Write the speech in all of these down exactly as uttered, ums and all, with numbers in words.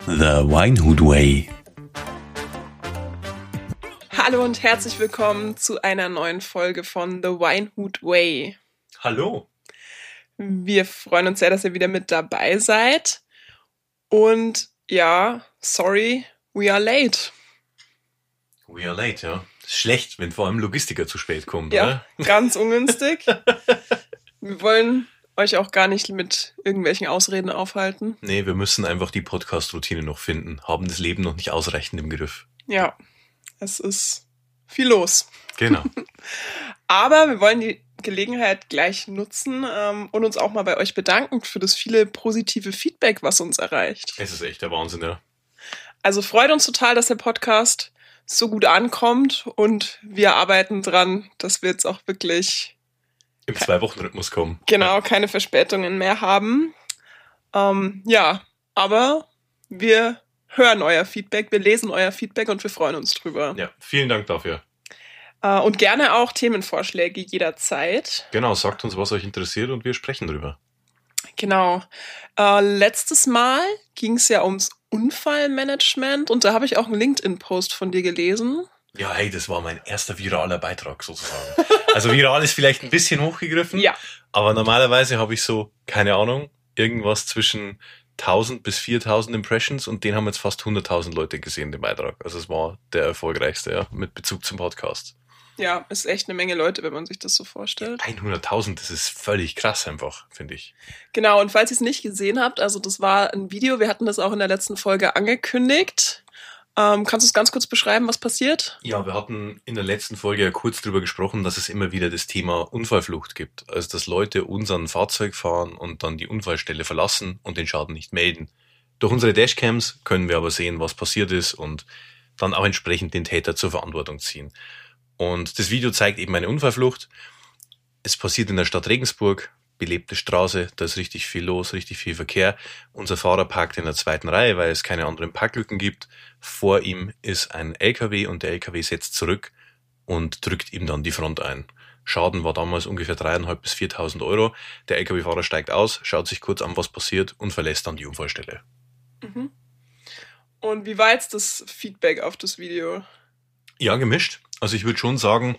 The Winehood Way. Hallo und herzlich willkommen zu einer neuen Folge von The Winehood Way. Hallo. Wir freuen uns sehr, dass ihr wieder mit dabei seid. Und ja, sorry, we are late. We are late, ja. Schlecht, wenn vor allem Logistiker zu spät kommt, ja, oder? Ganz ungünstig. Wir wollen euch auch gar nicht mit irgendwelchen Ausreden aufhalten. Nee, wir müssen einfach die Podcast-Routine noch finden, haben das Leben noch nicht ausreichend im Griff. Ja, es ist viel los. Genau. Aber wir wollen die Gelegenheit gleich nutzen ähm, und uns auch mal bei euch bedanken für das viele positive Feedback, was uns erreicht. Es ist echt der Wahnsinn, ja. Also freut uns total, dass der Podcast so gut ankommt und wir arbeiten dran, dass wir jetzt auch wirklich im Zwei-Wochen-Rhythmus kommen. Genau, keine Verspätungen mehr haben. Ähm, ja, aber wir hören euer Feedback, wir lesen euer Feedback und wir freuen uns drüber. Ja, vielen Dank dafür. Äh, und gerne auch Themenvorschläge jederzeit. Genau, sagt uns, was euch interessiert und wir sprechen drüber. Genau. Äh, letztes Mal ging es ja ums Unfallmanagement und da habe ich auch einen LinkedIn-Post von dir gelesen. Ja, hey, das war mein erster viraler Beitrag sozusagen. Also viral ist vielleicht ein bisschen hochgegriffen, ja. Aber normalerweise habe ich so, keine Ahnung, irgendwas zwischen tausend bis viertausend Impressions und den haben jetzt fast hunderttausend Leute gesehen, den Beitrag. Also es war der erfolgreichste, ja, mit Bezug zum Podcast. Ja, ist echt eine Menge Leute, wenn man sich das so vorstellt. hunderttausend, das ist völlig krass einfach, finde ich. Genau, und falls ihr es nicht gesehen habt, also das war ein Video, wir hatten das auch in der letzten Folge angekündigt. Ähm, kannst du es ganz kurz beschreiben, was passiert? Ja, wir hatten in der letzten Folge ja kurz drüber gesprochen, dass es immer wieder das Thema Unfallflucht gibt. Also dass Leute unseren Fahrzeug fahren und dann die Unfallstelle verlassen und den Schaden nicht melden. Durch unsere Dashcams können wir aber sehen, was passiert ist und dann auch entsprechend den Täter zur Verantwortung ziehen. Und das Video zeigt eben eine Unfallflucht. Es passiert in der Stadt Regensburg, belebte Straße, da ist richtig viel los, richtig viel Verkehr. Unser Fahrer parkt in der zweiten Reihe, weil es keine anderen Parklücken gibt. Vor ihm ist ein L K W und der L K W setzt zurück und drückt ihm dann die Front ein. Schaden war damals ungefähr dreieinhalb bis viertausend Euro. Der L K W-Fahrer steigt aus, schaut sich kurz an, was passiert und verlässt dann die Unfallstelle. Mhm. Und wie war jetzt das Feedback auf das Video? Ja, gemischt. Also ich würde schon sagen,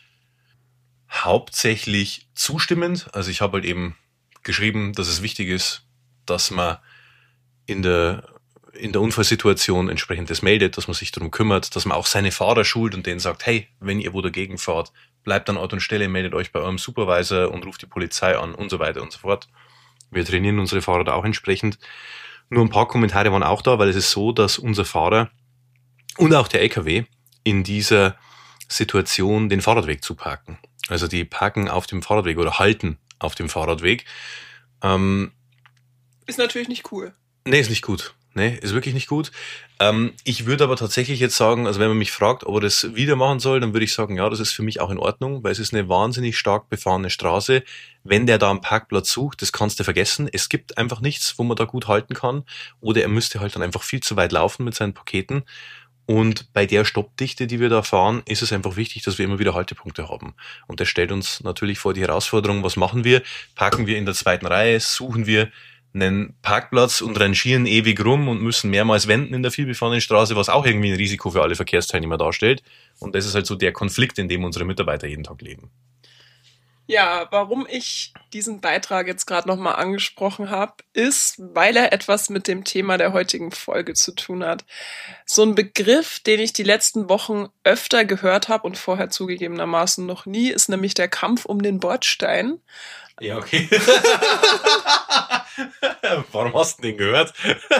hauptsächlich zustimmend. Also ich habe halt eben geschrieben, dass es wichtig ist, dass man in der, in der Unfallsituation entsprechend das meldet, dass man sich darum kümmert, dass man auch seine Fahrer schult und denen sagt, hey, wenn ihr wo dagegen fahrt, bleibt an Ort und Stelle, meldet euch bei eurem Supervisor und ruft die Polizei an und so weiter und so fort. Wir trainieren unsere Fahrer da auch entsprechend. Nur ein paar Kommentare waren auch da, weil es ist so, dass unser Fahrer und auch der L K W in dieser Situation den Fahrradweg zuparken. Also die parken auf dem Fahrradweg oder halten auf dem Fahrradweg. Ähm, ist natürlich nicht cool. Nee, ist nicht gut. Nee, ist wirklich nicht gut. Ähm, ich würde aber tatsächlich jetzt sagen, also wenn man mich fragt, ob er das wieder machen soll, dann würde ich sagen, ja, das ist für mich auch in Ordnung, weil es ist eine wahnsinnig stark befahrene Straße. Wenn der da einen Parkplatz sucht, das kannst du vergessen. Es gibt einfach nichts, wo man da gut halten kann. Oder er müsste halt dann einfach viel zu weit laufen mit seinen Paketen. Und bei der Stoppdichte, die wir da fahren, ist es einfach wichtig, dass wir immer wieder Haltepunkte haben. Und das stellt uns natürlich vor die Herausforderung, was machen wir? Parken wir in der zweiten Reihe, suchen wir einen Parkplatz und rangieren ewig rum und müssen mehrmals wenden in der vielbefahrenen Straße, was auch irgendwie ein Risiko für alle Verkehrsteilnehmer darstellt. Und das ist halt so der Konflikt, in dem unsere Mitarbeiter jeden Tag leben. Ja, warum ich diesen Beitrag jetzt gerade nochmal angesprochen habe, ist, weil er etwas mit dem Thema der heutigen Folge zu tun hat. So ein Begriff, den ich die letzten Wochen öfter gehört habe und vorher zugegebenermaßen noch nie, ist nämlich der Kampf um den Bordstein. Ja, okay. Warum hast du den gehört?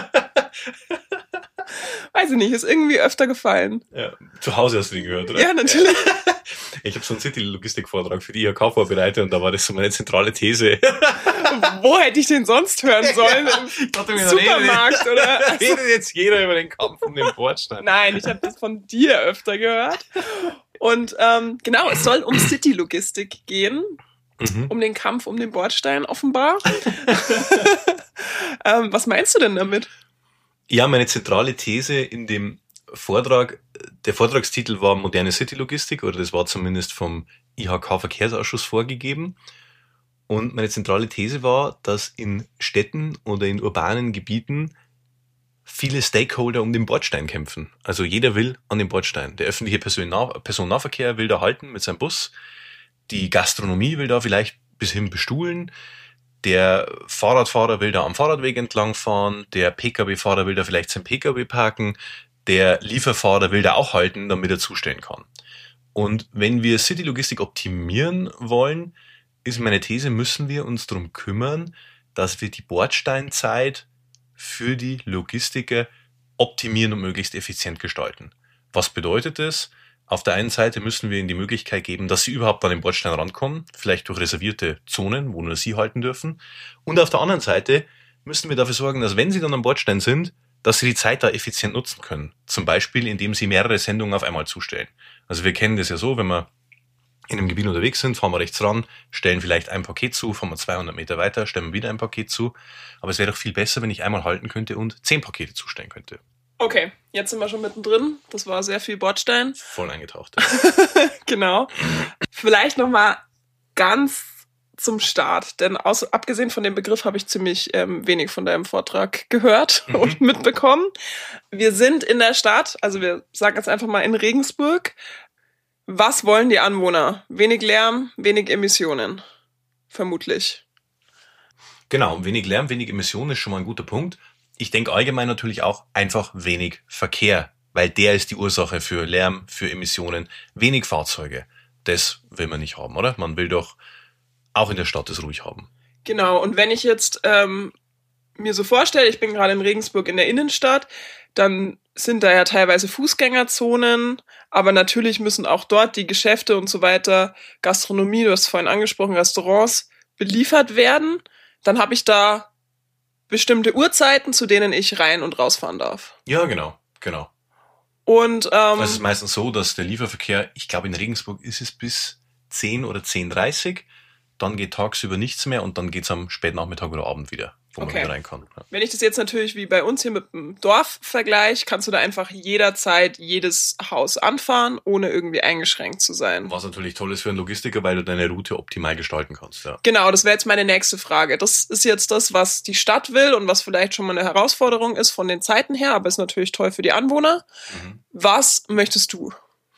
Weiß ich nicht, ist irgendwie öfter gefallen. Ja, zu Hause hast du den gehört, oder? Ja, natürlich. Ich habe so einen City-Logistik-Vortrag für die I H K vorbereitet und da war das so meine zentrale These. Wo hätte ich den sonst hören sollen? Im ja, Supermarkt, redet, oder? Redet jetzt jeder über den Kampf um den Bordstein? Nein, ich habe das von dir öfter gehört. Und ähm, genau, es soll um City-Logistik gehen. Mhm. Um den Kampf um den Bordstein offenbar. ähm, was meinst du denn damit? Ja, meine zentrale These in dem Vortrag, der Vortragstitel war moderne City-Logistik, oder das war zumindest vom I H K-Verkehrsausschuss vorgegeben. Und meine zentrale These war, dass in Städten oder in urbanen Gebieten viele Stakeholder um den Bordstein kämpfen. Also jeder will an den Bordstein. Der öffentliche Personennah- Personennahverkehr will da halten mit seinem Bus. Die Gastronomie will da vielleicht bis hin bestuhlen. Der Fahrradfahrer will da am Fahrradweg entlang fahren. Der Pkw-Fahrer will da vielleicht sein Pkw parken. Der Lieferfahrer will da auch halten, damit er zustellen kann. Und wenn wir City-Logistik optimieren wollen, ist meine These, müssen wir uns darum kümmern, dass wir die Bordsteinzeit für die Logistiker optimieren und möglichst effizient gestalten. Was bedeutet das? Auf der einen Seite müssen wir ihnen die Möglichkeit geben, dass sie überhaupt an den Bordstein rankommen, vielleicht durch reservierte Zonen, wo nur sie halten dürfen. Und auf der anderen Seite müssen wir dafür sorgen, dass wenn sie dann am Bordstein sind, dass sie die Zeit da effizient nutzen können. Zum Beispiel, indem sie mehrere Sendungen auf einmal zustellen. Also wir kennen das ja so, wenn wir in einem Gebiet unterwegs sind, fahren wir rechts ran, stellen vielleicht ein Paket zu, fahren wir zweihundert Meter weiter, stellen wir wieder ein Paket zu. Aber es wäre doch viel besser, wenn ich einmal halten könnte und zehn Pakete zustellen könnte. Okay, jetzt sind wir schon mittendrin. Das war sehr viel Bordstein. Voll eingetaucht. Genau. Vielleicht nochmal ganz zum Start, denn aus, abgesehen von dem Begriff habe ich ziemlich ähm, wenig von deinem Vortrag gehört mhm. und mitbekommen. Wir sind in der Stadt, also wir sagen jetzt einfach mal in Regensburg. Was wollen die Anwohner? Wenig Lärm, wenig Emissionen. Vermutlich. Genau, wenig Lärm, wenig Emissionen ist schon mal ein guter Punkt. Ich denke allgemein natürlich auch einfach wenig Verkehr, weil der ist die Ursache für Lärm, für Emissionen. Wenig Fahrzeuge. Das will man nicht haben, oder? Man will doch auch in der Stadt es ruhig haben. Genau, und wenn ich jetzt ähm, mir so vorstelle, ich bin gerade in Regensburg in der Innenstadt, dann sind da ja teilweise Fußgängerzonen, aber natürlich müssen auch dort die Geschäfte und so weiter, Gastronomie, du hast vorhin angesprochen, Restaurants, beliefert werden. Dann habe ich da bestimmte Uhrzeiten, zu denen ich rein und rausfahren darf. Ja, genau, genau. Und ähm, es ist meistens so, dass der Lieferverkehr, ich glaube in Regensburg ist es bis zehn oder zehn Uhr dreißig, dann geht tagsüber nichts mehr und dann geht's am Spätnachmittag oder Abend wieder, wo man okay. wieder rein kann. Ja. Wenn ich das jetzt natürlich wie bei uns hier mit dem Dorf vergleiche, kannst du da einfach jederzeit jedes Haus anfahren, ohne irgendwie eingeschränkt zu sein. Was natürlich toll ist für einen Logistiker, weil du deine Route optimal gestalten kannst. Ja. Genau, das wäre jetzt meine nächste Frage. Das ist jetzt das, was die Stadt will und was vielleicht schon mal eine Herausforderung ist von den Zeiten her, aber ist natürlich toll für die Anwohner. Mhm. Was möchtest du?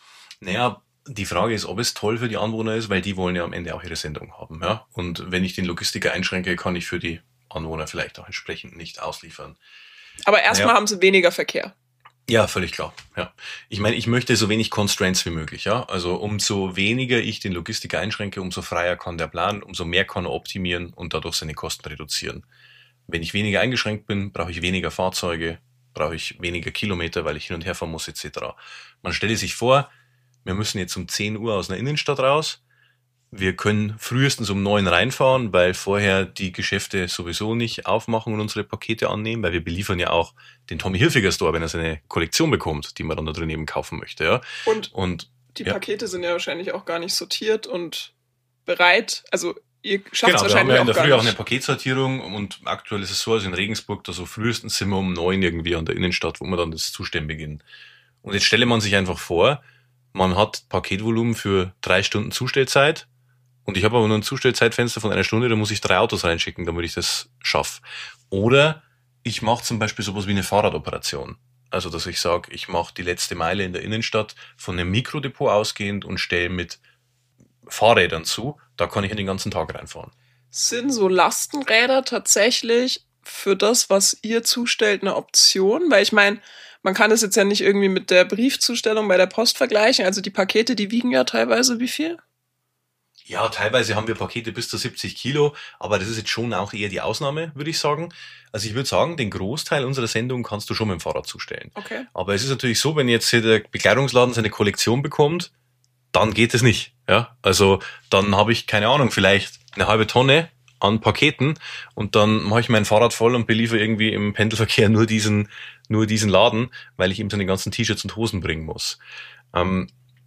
Naja, die Frage ist, ob es toll für die Anwohner ist, weil die wollen ja am Ende auch ihre Sendung haben. Ja? Und wenn ich den Logistiker einschränke, kann ich für die Anwohner vielleicht auch entsprechend nicht ausliefern. Aber erstmal naja. haben sie weniger Verkehr. Ja, völlig klar. Ja. Ich meine, ich möchte so wenig Constraints wie möglich. Ja, also umso weniger ich den Logistiker einschränke, umso freier kann der planen, umso mehr kann er optimieren und dadurch seine Kosten reduzieren. Wenn ich weniger eingeschränkt bin, brauche ich weniger Fahrzeuge, brauche ich weniger Kilometer, weil ich hin und her fahren muss et cetera. Man stelle sich vor, wir müssen jetzt um zehn Uhr aus einer Innenstadt raus. Wir können frühestens um neun reinfahren, weil vorher die Geschäfte sowieso nicht aufmachen und unsere Pakete annehmen, weil wir beliefern ja auch den Tommy Hilfiger Store, wenn er seine Kollektion bekommt, die man dann da drin eben kaufen möchte. Ja. Und, und die ja. Pakete sind ja wahrscheinlich auch gar nicht sortiert und bereit. Also ihr schafft es genau, wahrscheinlich wir haben ja in auch der gar Früh nicht. auch eine Paketsortierung und aktuell ist es so, also in Regensburg, da so frühestens sind wir um neun irgendwie an der Innenstadt, wo wir dann das Zustellen beginnen. Und jetzt stelle man sich einfach vor, man hat Paketvolumen für drei Stunden Zustellzeit und ich habe aber nur ein Zustellzeitfenster von einer Stunde, da muss ich drei Autos reinschicken, damit ich das schaffe. Oder ich mache zum Beispiel sowas wie eine Fahrradoperation. Also dass ich sage, ich mache die letzte Meile in der Innenstadt von einem Mikrodepot ausgehend und stelle mit Fahrrädern zu, da kann ich den ganzen Tag reinfahren. Sind so Lastenräder tatsächlich für das, was ihr zustellt, eine Option? Weil ich meine, man kann es jetzt ja nicht irgendwie mit der Briefzustellung bei der Post vergleichen. Also die Pakete, die wiegen ja teilweise wie viel? Ja, teilweise haben wir Pakete bis zu siebzig Kilo, aber das ist jetzt schon auch eher die Ausnahme, würde ich sagen. Also ich würde sagen, den Großteil unserer Sendung kannst du schon mit dem Fahrrad zustellen. Okay. Aber es ist natürlich so, wenn jetzt hier der Bekleidungsladen seine Kollektion bekommt, dann geht es nicht. Ja, also dann habe ich, keine Ahnung, vielleicht eine halbe Tonne an Paketen und dann mache ich mein Fahrrad voll und beliefere irgendwie im Pendelverkehr nur diesen, nur diesen Laden, weil ich ihm seine ganzen T-Shirts und Hosen bringen muss. Ähm,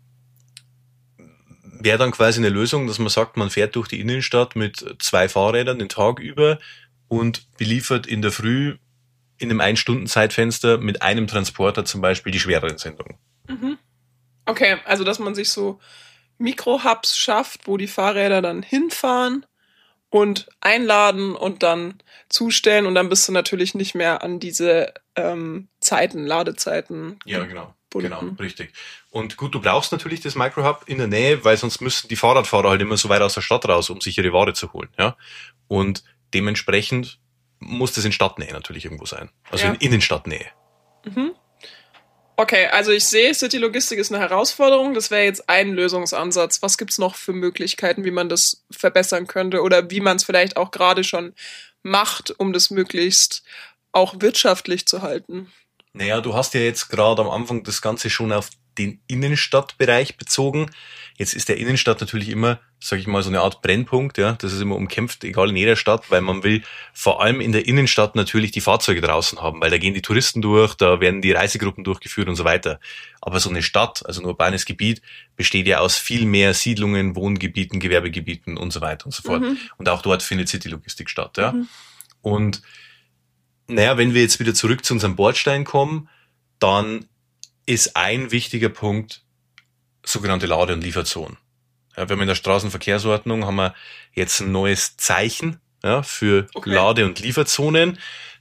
wäre dann quasi eine Lösung, dass man sagt, man fährt durch die Innenstadt mit zwei Fahrrädern den Tag über und beliefert in der Früh in einem Ein-Stunden-Zeitfenster mit einem Transporter zum Beispiel die schwereren Sendungen. Mhm. Okay, also dass man sich so Mikro-Hubs schafft, wo die Fahrräder dann hinfahren und einladen und dann zustellen und dann bist du natürlich nicht mehr an diese ähm, Zeiten, Ladezeiten. Ja, genau. Bunden. Genau, richtig. Und gut, du brauchst natürlich das Microhub in der Nähe, weil sonst müssen die Fahrradfahrer halt immer so weit aus der Stadt raus, um sich ihre Ware zu holen. Ja? Und dementsprechend muss das in Stadtnähe natürlich irgendwo sein. Also Ja. in Innenstadtnähe. Mhm. Okay, also ich sehe, City-Logistik ist eine Herausforderung. Das wäre jetzt ein Lösungsansatz. Was gibt's noch für Möglichkeiten, wie man das verbessern könnte oder wie man es vielleicht auch gerade schon macht, um das möglichst auch wirtschaftlich zu halten? Naja, du hast ja jetzt gerade am Anfang das Ganze schon auf den Innenstadtbereich bezogen. Jetzt ist der Innenstadt natürlich immer, sag ich mal, so eine Art Brennpunkt, ja. Das ist immer umkämpft, egal in jeder Stadt, weil man will vor allem in der Innenstadt natürlich die Fahrzeuge draußen haben, weil da gehen die Touristen durch, da werden die Reisegruppen durchgeführt und so weiter. Aber so eine Stadt, also ein urbanes Gebiet, besteht ja aus viel mehr Siedlungen, Wohngebieten, Gewerbegebieten und so weiter und so fort. Mhm. Und auch dort findet City-Logistik statt, ja. Mhm. Und naja, wenn wir jetzt wieder zurück zu unserem Bordstein kommen, dann ist ein wichtiger Punkt sogenannte Lade- und Lieferzonen. Ja, wir haben in der Straßenverkehrsordnung haben wir jetzt ein neues Zeichen, ja, für Okay. Lade- und Lieferzonen,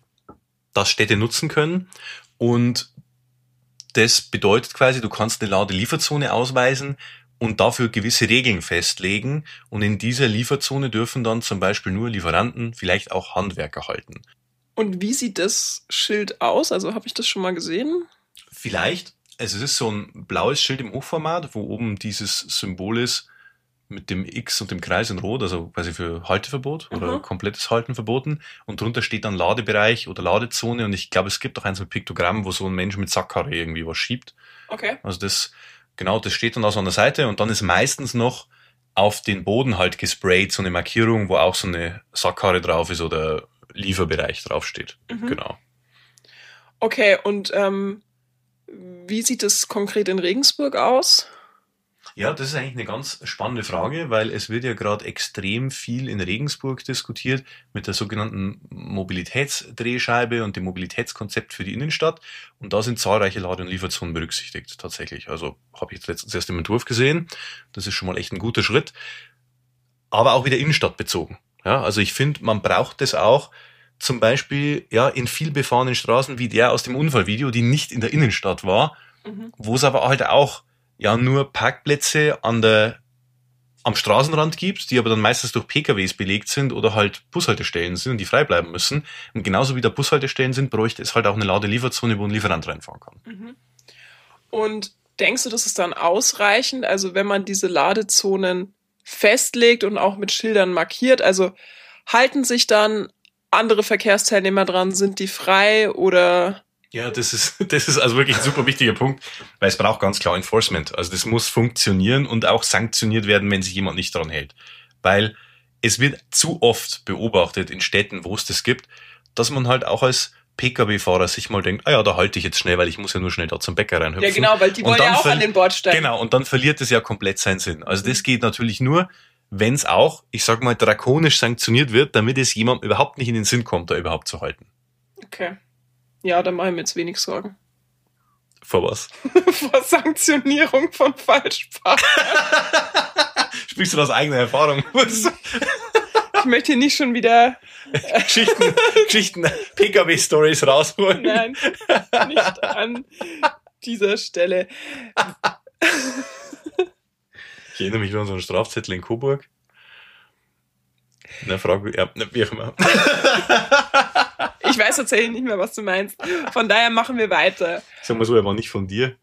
das Städte nutzen können. Und das bedeutet quasi, du kannst eine Lade-Lieferzone ausweisen und dafür gewisse Regeln festlegen. Und in dieser Lieferzone dürfen dann zum Beispiel nur Lieferanten, vielleicht auch Handwerker halten. Und wie sieht das Schild aus? Also habe ich das schon mal gesehen? Vielleicht, also es ist so ein blaues Schild im Hochformat, wo oben dieses Symbol ist mit dem X und dem Kreis in Rot, also quasi für Halteverbot oder Mhm. komplettes Halten verboten. Und drunter steht dann Ladebereich oder Ladezone. Und ich glaube, es gibt auch eins mit Piktogramm, wo so ein Mensch mit Sackkarre irgendwie was schiebt. Okay. Also das, genau, das steht dann also an der Seite. Und dann ist meistens noch auf den Boden halt gesprayt, so eine Markierung, wo auch so eine Sackkarre drauf ist oder Lieferbereich draufsteht. Mhm. Genau. Okay, und ähm, wie sieht es konkret in Regensburg aus? Ja, das ist eigentlich eine ganz spannende Frage, weil es wird ja gerade extrem viel in Regensburg diskutiert mit der sogenannten Mobilitätsdrehscheibe und dem Mobilitätskonzept für die Innenstadt. Und da sind zahlreiche Lade- und Lieferzonen berücksichtigt tatsächlich. Also habe ich jetzt letztens erst im Entwurf gesehen. Das ist schon mal echt ein guter Schritt. Aber auch wieder innenstadtbezogen. Ja, also ich finde, man braucht das auch zum Beispiel ja in viel befahrenen Straßen wie der aus dem Unfallvideo, die nicht in der Innenstadt war, Mhm. wo es aber halt auch ja nur Parkplätze an der am Straßenrand gibt, die aber dann meistens durch P K Ws belegt sind oder halt Bushaltestellen sind und die frei bleiben müssen. Und genauso wie da Bushaltestellen sind, bräuchte es halt auch eine Ladelieferzone, wo ein Lieferant reinfahren kann. Mhm. Und denkst du, das ist dann ausreichend? Also wenn man diese Ladezonen festlegt und auch mit Schildern markiert, also halten sich dann andere Verkehrsteilnehmer dran, sind die frei oder? Ja, das ist, das ist also wirklich ein super wichtiger Punkt, weil es braucht ganz klar Enforcement. Also das muss funktionieren und auch sanktioniert werden, wenn sich jemand nicht dran hält. Weil es wird zu oft beobachtet in Städten, wo es das gibt, dass man halt auch als P K W-Fahrer sich mal denkt, ah ja, da halte ich jetzt schnell, weil ich muss ja nur schnell da zum Bäcker reinhüpfen. Ja genau, weil die Und wollen ja dann auch verli- an den Bordstein. Genau, und dann verliert es ja komplett seinen Sinn. Also das geht natürlich nur, wenn es auch, ich sag mal, drakonisch sanktioniert wird, damit es jemandem überhaupt nicht in den Sinn kommt, da überhaupt zu halten. Okay. Ja, da mache ich mir jetzt wenig Sorgen. Vor was? Vor Sanktionierung von Falschparken. Sprichst du aus eigener Erfahrung? Ich möchte hier nicht schon wieder, Geschichten, Geschichten, P K W-Stories rausholen. nein, nicht an dieser Stelle. Ich erinnere mich an unseren Strafzettel in Coburg. Na, Frage, ja, wie auch immer. Ich weiß tatsächlich nicht mehr, was du meinst. Von daher machen wir weiter. Sagen wir so, er war nicht von dir.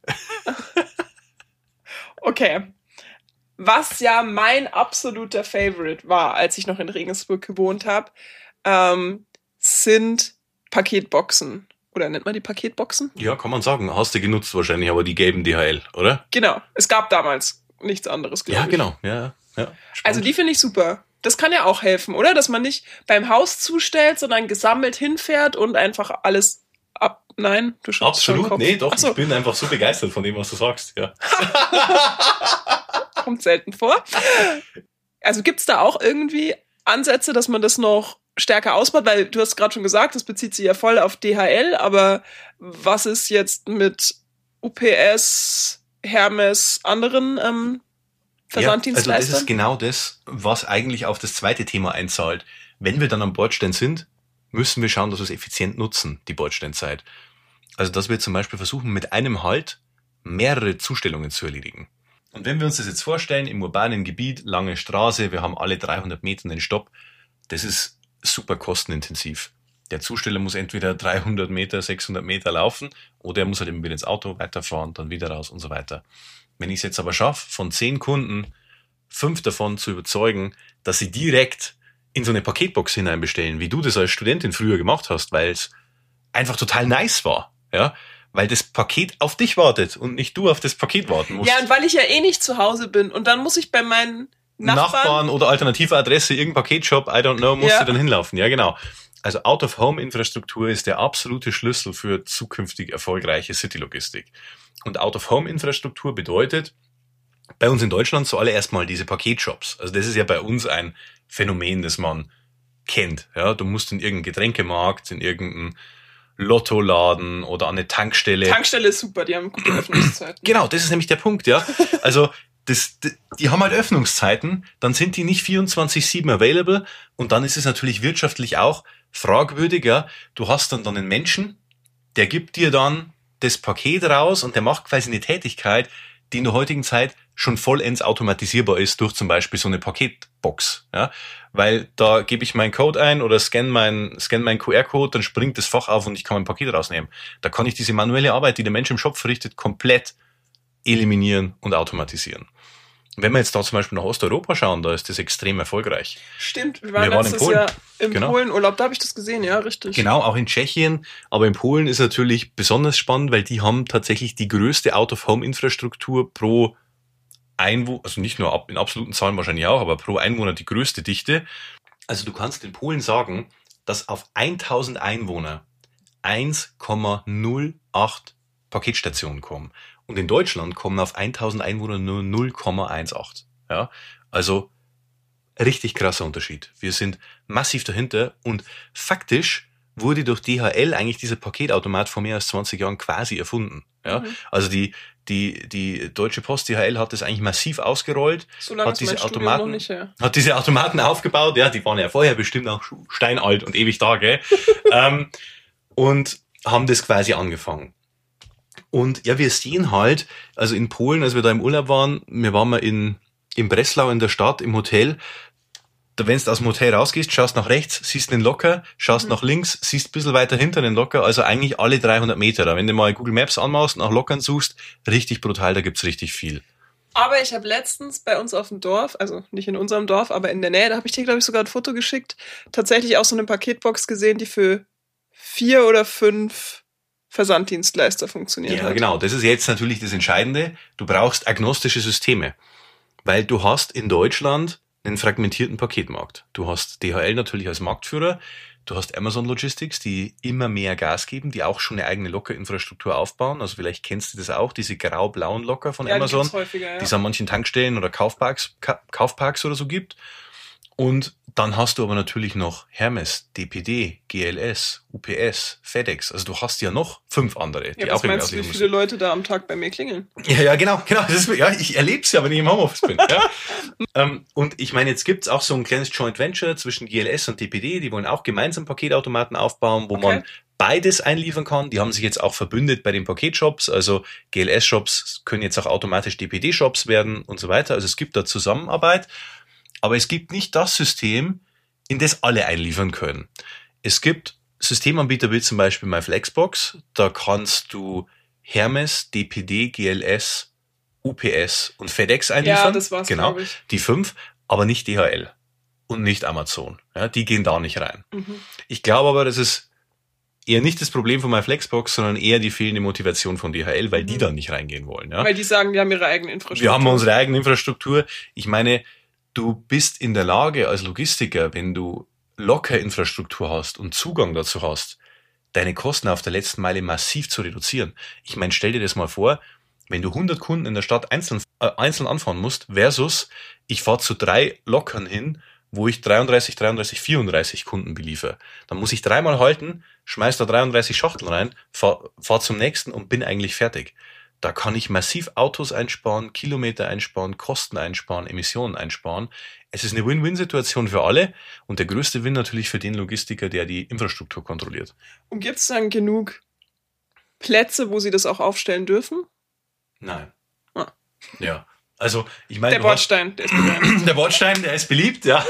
Okay. Was ja mein absoluter Favorite war, als ich noch in Regensburg gewohnt habe, ähm, sind Paketboxen. Oder nennt man die Paketboxen? Ja, kann man sagen. Hast du genutzt wahrscheinlich, aber die gelben D H L, oder? Genau. Es gab damals nichts anderes, glaube Ja, ich. genau. Ja, ja. Spannend. Also die finde ich super. Das kann ja auch helfen, oder? Dass man nicht beim Haus zustellt, sondern gesammelt hinfährt und einfach alles ab... Nein, du schüttelst schon den Absolut, Kopf. nee, doch, Ach so, ich bin einfach so begeistert von dem, was du sagst, ja. kommt selten vor. Also gibt's da auch irgendwie Ansätze, dass man das noch stärker ausbaut? Weil du hast gerade schon gesagt, das bezieht sich ja voll auf D H L, aber was ist jetzt mit U P S, Hermes, anderen ähm, Versanddienstleistern? Ja, also das ist genau das, was eigentlich auf das zweite Thema einzahlt. Wenn wir dann am Bordstein sind, müssen wir schauen, dass wir es effizient nutzen, die Bordsteinzeit. Also dass wir zum Beispiel versuchen, mit einem Halt mehrere Zustellungen zu erledigen. Und wenn wir uns das jetzt vorstellen, im urbanen Gebiet, lange Straße, wir haben alle dreihundert Meter einen Stopp, das ist super kostenintensiv. Der Zusteller muss entweder dreihundert Meter, sechshundert Meter laufen oder er muss halt eben wieder ins Auto weiterfahren, dann wieder raus und so weiter. Wenn ich es jetzt aber schaffe, von zehn Kunden fünf davon zu überzeugen, dass sie direkt in so eine Paketbox hineinbestellen, wie du das als Studentin früher gemacht hast, weil es einfach total nice war, ja, weil das Paket auf dich wartet und nicht du auf das Paket warten musst. Ja, und weil ich ja eh nicht zu Hause bin und dann muss ich bei meinen Nachbarn, Nachbarn oder alternative Adresse, irgendein Paketshop, I don't know, musst Ja. du dann hinlaufen. Ja, genau. Also Out-of-Home-Infrastruktur ist der absolute Schlüssel für zukünftig erfolgreiche City-Logistik. Und Out-of-Home-Infrastruktur bedeutet bei uns in Deutschland zuallererst mal diese Paketshops. Also das ist ja bei uns ein Phänomen, das man kennt. Ja, du musst in irgendeinen Getränkemarkt, in irgendeinen Lottoladen oder an eine Tankstelle. Tankstelle ist super, die haben gute Öffnungszeiten. Genau, das ist nämlich der Punkt, ja. Also das, die haben halt Öffnungszeiten, dann sind die nicht vierundzwanzig sieben available und dann ist es natürlich wirtschaftlich auch fragwürdiger. Du hast dann, dann einen Menschen, der gibt dir dann das Paket raus und der macht quasi eine Tätigkeit, die in der heutigen Zeit schon vollends automatisierbar ist durch zum Beispiel so eine Paketbox, ja, weil da gebe ich meinen Code ein oder scan meinen scan meinen Q R-Code, dann springt das Fach auf und ich kann mein Paket rausnehmen. Da kann ich diese manuelle Arbeit, die der Mensch im Shop verrichtet, komplett eliminieren und automatisieren. Wenn wir jetzt da zum Beispiel nach Osteuropa schauen, da ist das extrem erfolgreich. Stimmt, wir waren, Wir waren in letztes Polen. Jahr im Genau. Polenurlaub, da habe ich das gesehen, ja, richtig. Genau, auch in Tschechien, aber in Polen ist natürlich besonders spannend, weil die haben tatsächlich die größte Out-of-Home-Infrastruktur pro Einwohner, also nicht nur ab, in absoluten Zahlen wahrscheinlich auch, aber pro Einwohner die größte Dichte. Also du kannst in Polen sagen, dass auf tausend Einwohner eins Komma null acht Paketstationen kommen. Und in Deutschland kommen auf tausend Einwohner nur null Komma achtzehn. Ja, also richtig krasser Unterschied. Wir sind massiv dahinter und faktisch wurde durch D H L eigentlich dieser Paketautomat vor mehr als zwanzig Jahren quasi erfunden. Ja, Mhm. also die die die Deutsche Post D H L hat das eigentlich massiv ausgerollt, So lange hat ist mein diese Studium noch Automaten nicht her. hat diese Automaten aufgebaut. Ja, die waren ja vorher bestimmt auch steinalt und ewig da, gell? ähm, und haben das quasi angefangen. Und ja, wir sehen halt, also in Polen, als wir da im Urlaub waren, wir waren mal in, in Breslau in der Stadt im Hotel, da wenn du aus dem Hotel rausgehst, schaust nach rechts, siehst den Locker, schaust Mhm. nach links, siehst ein bisschen weiter hinter den Locker, also eigentlich alle dreihundert Meter. Da, wenn du mal Google Maps anmachst, nach Lockern suchst, richtig brutal, da gibt's richtig viel. Aber ich habe letztens bei uns auf dem Dorf, also nicht in unserem Dorf, aber in der Nähe, da habe ich dir, glaube ich, sogar ein Foto geschickt, tatsächlich auch so eine Paketbox gesehen, die für vier oder fünf Versanddienstleister funktioniert Ja, hat. genau. Das ist jetzt natürlich das Entscheidende. Du brauchst agnostische Systeme, weil du hast in Deutschland einen fragmentierten Paketmarkt. Du hast D H L natürlich als Marktführer, du hast Amazon Logistics, die immer mehr Gas geben, die auch schon eine eigene Lockerinfrastruktur aufbauen. Also vielleicht kennst du das auch, diese grau-blauen Locker von Ja, die Amazon, gibt's häufiger, ja. die es an manchen Tankstellen oder Kaufparks, Ka- Kaufparks oder so gibt. Und dann hast du aber natürlich noch Hermes, D P D, G L S, U P S, FedEx. Also du hast ja noch fünf andere, die Ja, auch was irgendwie meinst du, wie ausliefern viele Leute da am Tag bei mir klingeln? ja, ja, genau, genau. Das ist, ja, ich erlebe es ja, wenn ich im Homeoffice bin. Ja. ähm, und ich meine, jetzt gibt's auch so ein kleines Joint Venture zwischen G L S und D P D. Die wollen auch gemeinsam Paketautomaten aufbauen, wo Okay. man beides einliefern kann. Die haben sich jetzt auch verbündet bei den Paketshops. Also G L S-Shops können jetzt auch automatisch D P D-Shops werden und so weiter. Also es gibt da Zusammenarbeit. Aber es gibt nicht das System, in das alle einliefern können. Es gibt Systemanbieter wie zum Beispiel MyFlexbox. Da kannst du Hermes, D P D, G L S, U P S und FedEx einliefern. Ja, das war's, Genau, glaube ich. die fünf, aber nicht D H L und nicht Amazon. Ja, die gehen da nicht rein. Mhm. Ich glaube aber, das ist eher nicht das Problem von MyFlexbox, sondern eher die fehlende Motivation von D H L, weil Mhm. die da nicht reingehen wollen. Ja? Weil die sagen, die haben ihre eigene Infrastruktur. Wir haben unsere eigene Infrastruktur. Ich meine, du bist in der Lage als Logistiker, wenn du Lockerinfrastruktur hast und Zugang dazu hast, deine Kosten auf der letzten Meile massiv zu reduzieren. Ich meine, stell dir das mal vor, wenn du hundert Kunden in der Stadt einzeln, äh, einzeln anfahren musst, versus ich fahre zu drei Lockern hin, wo ich dreiunddreißig, dreiunddreißig, vierunddreißig Kunden beliefer. Dann muss ich dreimal halten, schmeiß da dreiunddreißig Schachteln rein, fahr, fahr zum nächsten und bin eigentlich fertig. Da kann ich massiv Autos einsparen, Kilometer einsparen, Kosten einsparen, Emissionen einsparen. Es ist eine Win-Win-Situation für alle und der größte Win natürlich für den Logistiker, der die Infrastruktur kontrolliert. Und gibt's dann genug Plätze, wo sie das auch aufstellen dürfen? Nein. Ah. Ja. Also, ich meine, Der Bordstein, der ist beliebt. der Bordstein, der ist beliebt, ja.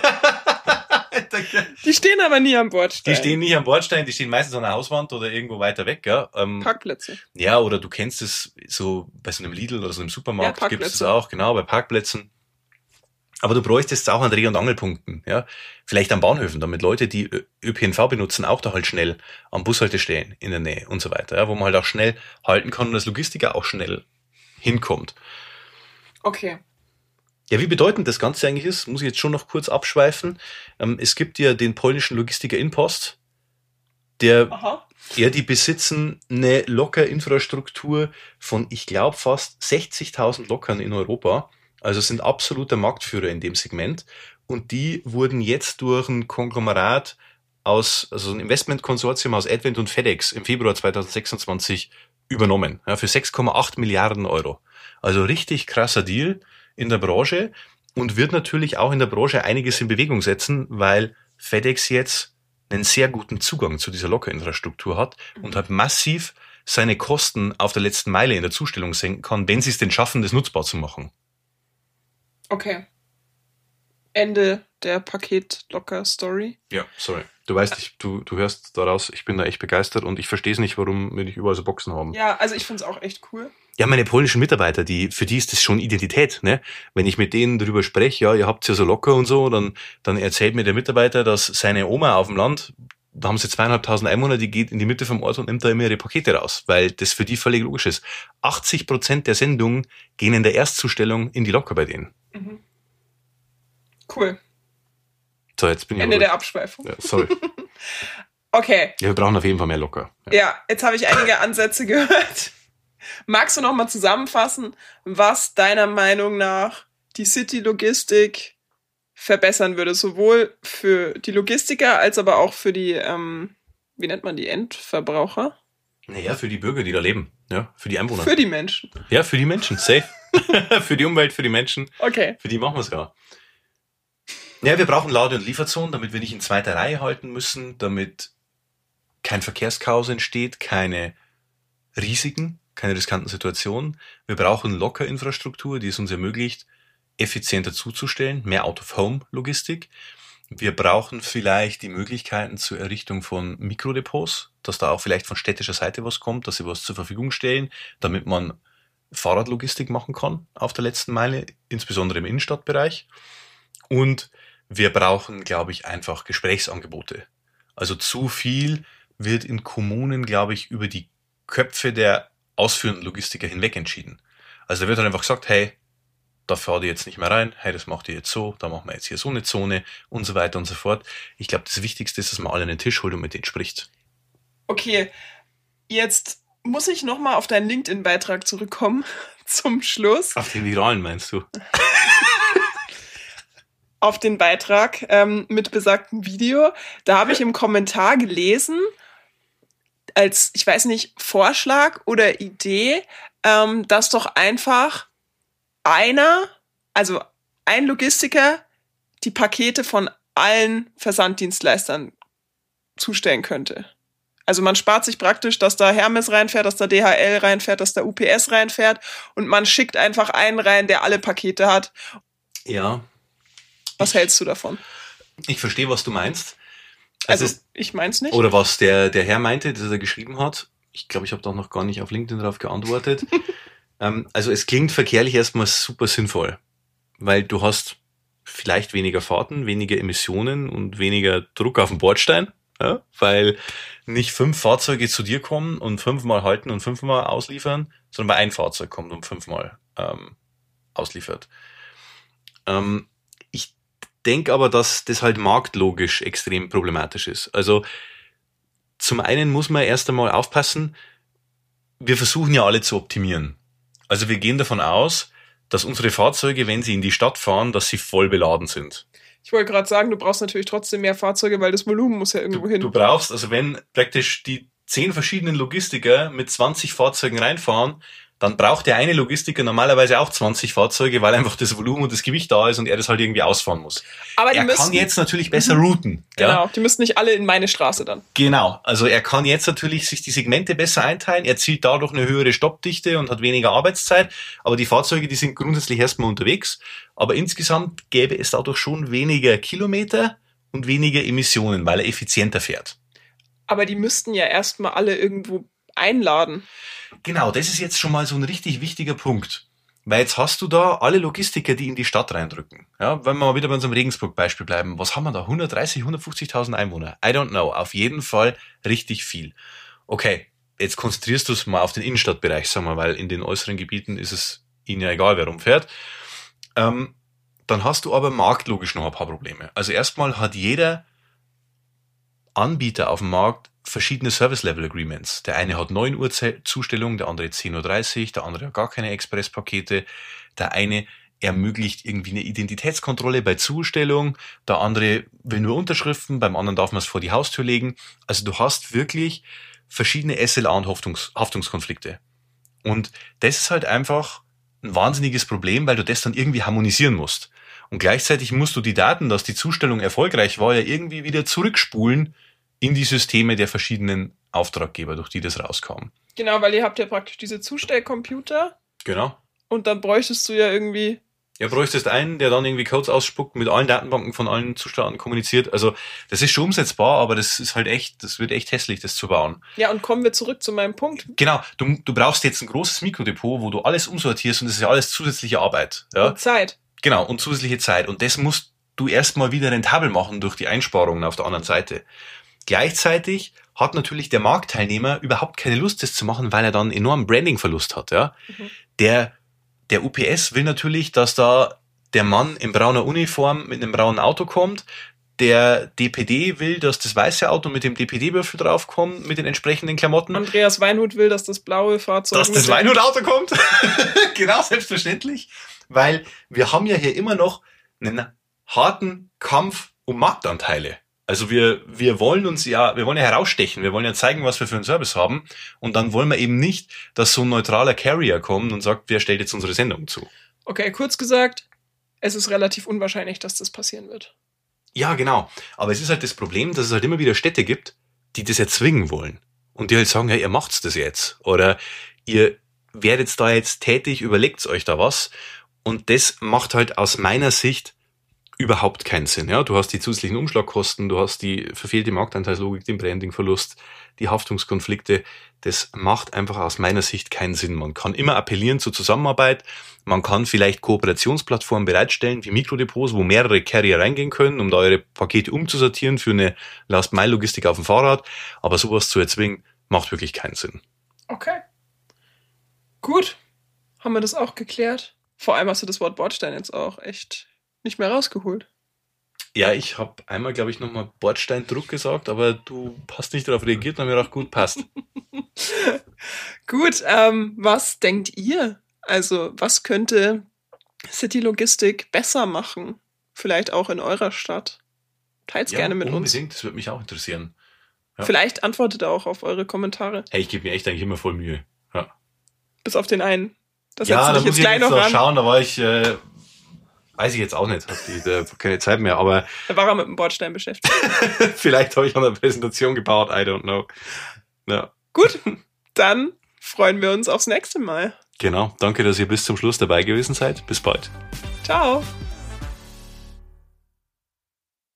Die stehen aber nie am Bordstein. Die stehen nicht am Bordstein, die stehen meistens an der Hauswand oder irgendwo weiter weg, ja. Ähm, Parkplätze. Ja, oder du kennst es so bei so einem Lidl oder so einem Supermarkt, Ja, gibt es das auch, genau, bei Parkplätzen. Aber du bräuchtest es auch an Dreh- und Angelpunkten, ja. Vielleicht an Bahnhöfen, damit Leute, die Ö P N V benutzen, auch da halt schnell am Bushaltestellen in der Nähe und so weiter, ja, wo man halt auch schnell halten kann und das Logistiker auch schnell hinkommt. Okay. Ja, wie bedeutend das Ganze eigentlich ist, muss ich jetzt schon noch kurz abschweifen. Ähm, es gibt ja den polnischen Logistiker InPost, der, Aha. ja, die besitzen eine Lockerinfrastruktur von, ich glaube, fast sechzigtausend Lockern in Europa. Also sind absoluter Marktführer in dem Segment. Und die wurden jetzt durch ein Konglomerat aus, also ein Investmentkonsortium aus Advent und FedEx im Februar zweitausendsechsundzwanzig übernommen, ja, für sechs Komma acht Milliarden Euro. Also richtig krasser Deal in der Branche und wird natürlich auch in der Branche einiges in Bewegung setzen, weil FedEx jetzt einen sehr guten Zugang zu dieser Lockerinfrastruktur hat und halt massiv seine Kosten auf der letzten Meile in der Zustellung senken kann, wenn sie es denn schaffen, das nutzbar zu machen. Okay. Ende der Paket-Locker-Story. Ja, sorry. Du weißt, ich, du, du hörst daraus, ich bin da echt begeistert und ich verstehe es nicht, warum wir nicht überall so Boxen haben. Ja, also ich finde es auch echt cool. Ja, meine polnischen Mitarbeiter, die, für die ist das schon Identität, ne? Wenn ich mit denen drüber spreche, ja, ihr habt's ja so locker und so, dann, dann erzählt mir der Mitarbeiter, dass seine Oma auf dem Land, da haben sie zweieinhalbtausend Einwohner, die geht in die Mitte vom Ort und nimmt da immer ihre Pakete raus, weil das für die völlig logisch ist. achtzig Prozent der Sendungen gehen in der Erstzustellung in die Locker bei denen. Mhm. Cool. So, jetzt bin ich Ende aber, der Abschweifung. Ja, sorry. Okay. Ja, wir brauchen auf jeden Fall mehr Locker. Ja, ja, jetzt habe ich einige Ansätze gehört. Magst du noch mal zusammenfassen, was deiner Meinung nach die City-Logistik verbessern würde? Sowohl für die Logistiker als aber auch für die, ähm, wie nennt man die, Endverbraucher? Naja, für die Bürger, die da leben. Ja, für die Einwohner. Für die Menschen. Ja, für die Menschen, safe. Für die Umwelt, für die Menschen. Okay. Für die machen wir es ja. Ja, wir brauchen Lade- und Lieferzonen, damit wir nicht in zweiter Reihe halten müssen, damit kein Verkehrschaos entsteht, keine Risiken, keine riskanten Situationen. Wir brauchen Lockerinfrastruktur, die es uns ermöglicht, effizienter zuzustellen, mehr Out-of-Home-Logistik. Wir brauchen vielleicht die Möglichkeiten zur Errichtung von Mikrodepots, dass da auch vielleicht von städtischer Seite was kommt, dass sie was zur Verfügung stellen, damit man Fahrradlogistik machen kann auf der letzten Meile, insbesondere im Innenstadtbereich. Und wir brauchen, glaube ich, einfach Gesprächsangebote. Also zu viel wird in Kommunen, glaube ich, über die Köpfe der ausführenden Logistiker hinweg entschieden. Also da wird halt einfach gesagt, hey, da fahrt ihr jetzt nicht mehr rein, hey, das macht ihr jetzt so, da machen wir jetzt hier so eine Zone und so weiter und so fort. Ich glaube, das Wichtigste ist, dass man alle an den Tisch holt und mit denen spricht. Okay, jetzt muss ich nochmal auf deinen LinkedIn-Beitrag zurückkommen, zum Schluss. Auf den viralen meinst du? Auf den Beitrag ähm, mit besagtem Video. Da habe ich im Kommentar gelesen, als, ich weiß nicht, Vorschlag oder Idee, ähm, dass doch einfach einer, also ein Logistiker, die Pakete von allen Versanddienstleistern zustellen könnte. Also man spart sich praktisch, dass da Hermes reinfährt, dass da D H L reinfährt, dass da U P S reinfährt und man schickt einfach einen rein, der alle Pakete hat. Ja. Was hältst du davon? Ich verstehe, was du meinst. Also, ist, ich mein's nicht. Oder was der, der Herr meinte, dass er geschrieben hat. Ich glaube, ich habe da noch gar nicht auf LinkedIn drauf geantwortet. ähm, also es klingt verkehrlich erstmal super sinnvoll, weil du hast vielleicht weniger Fahrten, weniger Emissionen und weniger Druck auf den Bordstein, ja? Weil nicht fünf Fahrzeuge zu dir kommen und fünfmal halten und fünfmal ausliefern, sondern bei ein Fahrzeug kommt und fünfmal ähm, ausliefert. Ähm, ich denke aber, dass das halt marktlogisch extrem problematisch ist. Also zum einen muss man erst einmal aufpassen, wir versuchen ja alle zu optimieren. Also wir gehen davon aus, dass unsere Fahrzeuge, wenn sie in die Stadt fahren, dass sie voll beladen sind. Ich wollte gerade sagen, du brauchst natürlich trotzdem mehr Fahrzeuge, weil das Volumen muss ja irgendwo Du, hin. du brauchst, also wenn praktisch die zehn verschiedenen Logistiker mit zwanzig Fahrzeugen reinfahren, dann braucht der eine Logistiker normalerweise auch zwanzig Fahrzeuge, weil einfach das Volumen und das Gewicht da ist und er das halt irgendwie ausfahren muss. Aber die er müssen, kann jetzt natürlich besser routen. Genau, ja? die müssen nicht alle in meine Straße dann. Genau, also er kann jetzt natürlich sich die Segmente besser einteilen, er zielt dadurch eine höhere Stoppdichte und hat weniger Arbeitszeit, aber die Fahrzeuge, die sind grundsätzlich erstmal unterwegs, aber insgesamt gäbe es dadurch schon weniger Kilometer und weniger Emissionen, weil er effizienter fährt. Aber die müssten ja erstmal alle irgendwo einladen. Genau, das ist jetzt schon mal so ein richtig wichtiger Punkt. Weil jetzt hast du da alle Logistiker, die in die Stadt reindrücken. Ja, wenn wir mal wieder bei unserem Regensburg-Beispiel bleiben. Was haben wir da? hundertdreißig, hundertfünfzigtausend Einwohner? I don't know. Auf jeden Fall richtig viel. Okay, jetzt konzentrierst du es mal auf den Innenstadtbereich, sagen wir, weil in den äußeren Gebieten ist es ihnen ja egal, wer rumfährt. Ähm, dann hast du aber marktlogisch noch ein paar Probleme. Also erstmal hat jeder Anbieter auf dem Markt verschiedene Service-Level-Agreements. Der eine hat neun Uhr Zustellung, der andere zehn Uhr dreißig, der andere hat gar keine Expresspakete, der eine ermöglicht irgendwie eine Identitätskontrolle bei Zustellung, der andere will nur Unterschriften, beim anderen darf man es vor die Haustür legen. Also du hast wirklich verschiedene S L A und Haftungs- Haftungskonflikte. Und das ist halt einfach ein wahnsinniges Problem, weil du das dann irgendwie harmonisieren musst. Und gleichzeitig musst du die Daten, dass die Zustellung erfolgreich war, ja irgendwie wieder zurückspulen in die Systeme der verschiedenen Auftraggeber, durch die das rauskam. Genau, weil ihr habt ja praktisch diese Zustellcomputer. Genau. Und dann bräuchtest du ja irgendwie... Ja, bräuchtest einen, der dann irgendwie Codes ausspuckt, mit allen Datenbanken von allen Zustellern kommuniziert. Also das ist schon umsetzbar, aber das ist halt echt, das wird echt hässlich, das zu bauen. Ja, und kommen wir zurück zu meinem Punkt. Genau, du, du brauchst jetzt ein großes Mikrodepot, wo du alles umsortierst und das ist ja alles zusätzliche Arbeit. Ja? Und Zeit. Genau, und zusätzliche Zeit. Und das musst du erstmal wieder rentabel machen durch die Einsparungen auf der anderen Seite. Gleichzeitig hat natürlich der Marktteilnehmer überhaupt keine Lust, das zu machen, weil er dann enormen Brandingverlust hat. Ja? Mhm. Der, der U P S will natürlich, dass da der Mann in brauner Uniform mit einem braunen Auto kommt. Der D P D will, dass das weiße Auto mit dem D P D-Würfel draufkommt, mit den entsprechenden Klamotten. Andreas Weinhut will, dass das blaue Fahrzeug... Dass das Weinhut-Auto kommt? Genau, selbstverständlich. Weil wir haben ja hier immer noch einen harten Kampf um Marktanteile. Also wir, wir wollen uns ja, wir wollen ja herausstechen, wir wollen ja zeigen, was wir für einen Service haben und dann wollen wir eben nicht, dass so ein neutraler Carrier kommt und sagt, wer stellt jetzt unsere Sendung zu. Okay, kurz gesagt, es ist relativ unwahrscheinlich, dass das passieren wird. Ja, genau. Aber es ist halt das Problem, dass es halt immer wieder Städte gibt, die das erzwingen wollen und die halt sagen, ja, ihr macht's das jetzt oder ihr werdet da jetzt tätig, überlegt's euch da was und das macht halt aus meiner Sicht überhaupt keinen Sinn. Ja, du hast die zusätzlichen Umschlagkosten, du hast die verfehlte Marktanteilslogik, den Brandingverlust, die Haftungskonflikte. Das macht einfach aus meiner Sicht keinen Sinn. Man kann immer appellieren zur Zusammenarbeit. Man kann vielleicht Kooperationsplattformen bereitstellen, wie Mikrodepots, wo mehrere Carrier reingehen können, um da eure Pakete umzusortieren für eine Last-Mile-Logistik auf dem Fahrrad. Aber sowas zu erzwingen, macht wirklich keinen Sinn. Okay. Gut. Haben wir das auch geklärt? Vor allem hast du das Wort Bordstein jetzt auch echt nicht mehr rausgeholt. Ja, ich habe einmal, glaube ich, nochmal Bordsteindruck gesagt, aber du hast nicht darauf reagiert, dann haben wir gedacht, gut, passt. Gut, ähm, was denkt ihr? Also, was könnte City Logistik besser machen? Vielleicht auch in eurer Stadt? Teilt's ja, gerne mit unbedingt, uns. Unbedingt, das würde mich auch interessieren. Ja. Vielleicht antwortet er auch auf eure Kommentare. Hey, ich gebe mir echt eigentlich immer voll Mühe. Ja. Bis auf den einen. Das ja, da muss jetzt ich gleich jetzt noch noch ran. schauen, da war ich... Äh, Weiß ich jetzt auch nicht, hab die, da keine Zeit mehr, aber... Da war er mit dem Bordstein beschäftigt. Vielleicht habe ich an der Präsentation gebaut, I don't know. Ja. Gut, dann freuen wir uns aufs nächste Mal. Genau, danke, dass ihr bis zum Schluss dabei gewesen seid. Bis bald. Ciao.